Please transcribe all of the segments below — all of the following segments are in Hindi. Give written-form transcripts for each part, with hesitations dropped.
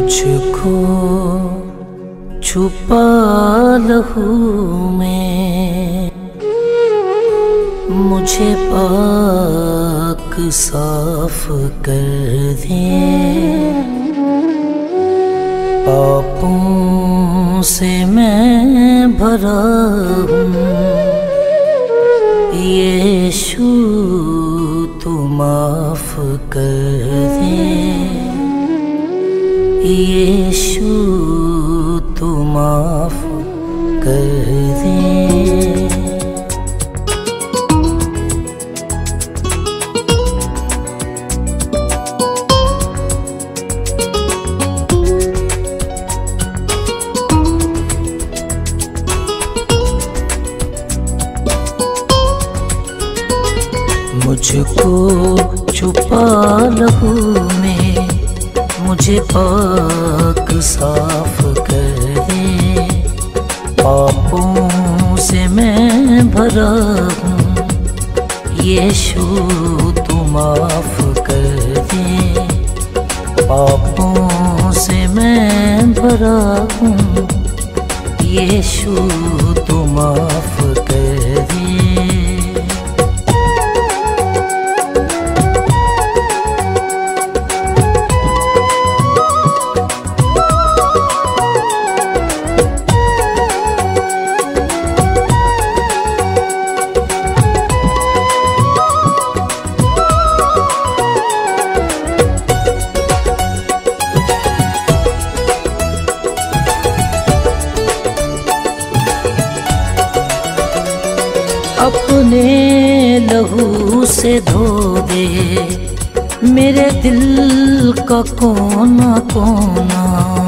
मुझको छुपा लहू में, मुझे पाक साफ कर दे। पापों से मैं भरा हूँ, यीशु तू माफ कर दे। यीशु तू माफ कर दे। मुझको छुपा लहू में, मुझे पाक साफ कर दे। पापों से मैं भरा हूँ, यीशु तू माफ कर दे। पापों से मैं भरा हूँ, यीशु तू माफ कर दे। अपने लहू से धो दे मेरे दिल का कोना कोना।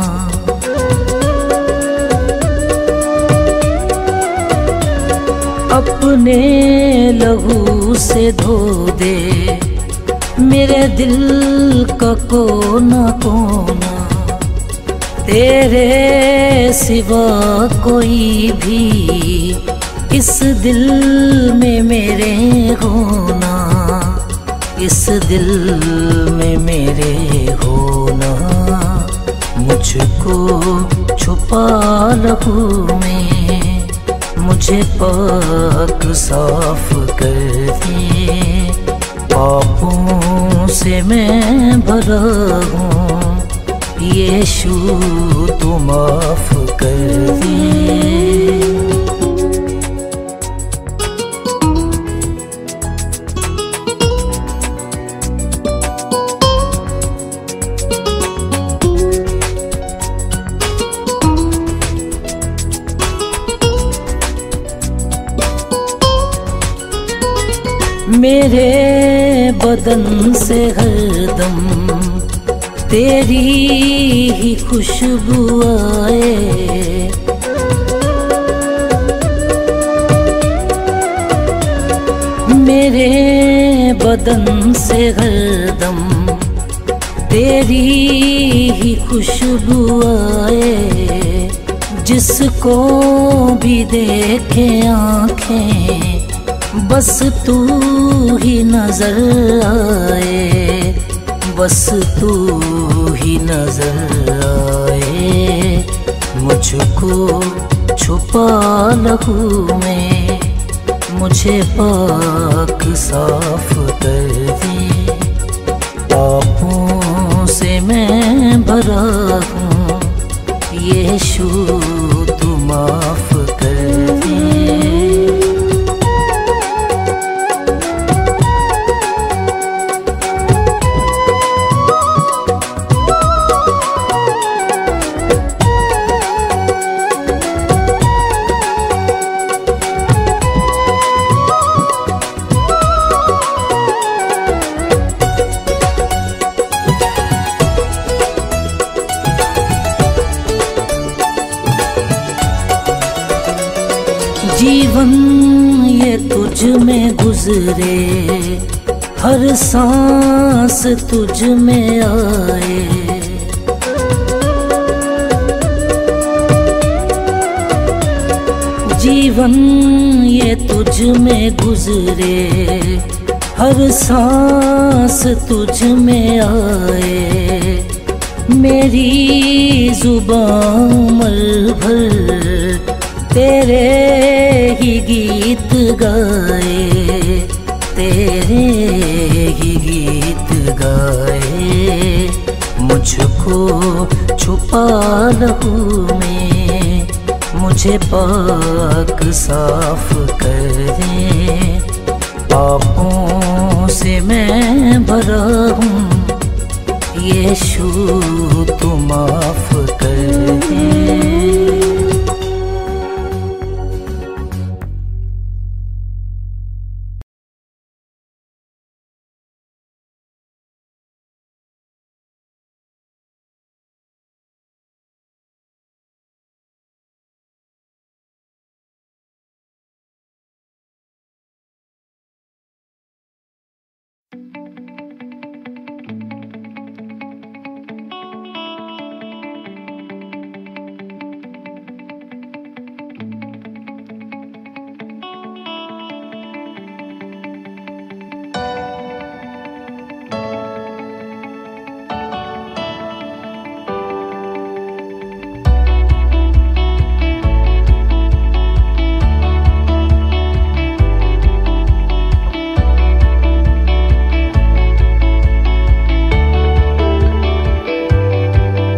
अपने लहू से धो दे मेरे दिल का कोना कोना। तेरे सिवा कोई भी इस दिल में मेरे होना, इस दिल में मेरे होना। मुझको छुपा लहू में, मुझे पाक साफ कर दे। पापों से मैं भरा हूँ, यीशु तू माफ कर दे। मेरे बदन से हरदम तेरी ही खुशबू आए। मेरे बदन से हरदम तेरी ही खुशबू आए। जिसको भी देखे आँखें बस तू ही नजर आए, बस तू ही नजर आए। मुझको छुपा लहू में, मुझे पाक साफ कर दे। पापों से मैं भरा हूँ, यीशु तू माफ कर दे। जीवन ये तुझ में गुजरे, हर सांस तुझ में आए। जीवन ये तुझ में गुजरे, हर सांस तुझ में आए। मेरी जुबां उम्र भर तेरे ही गीत गाए, तेरे ही गीत गाए। मुझको छुपा लहू में, मुझे पाक साफ कर दे। पापों से मैं भरा हूँ,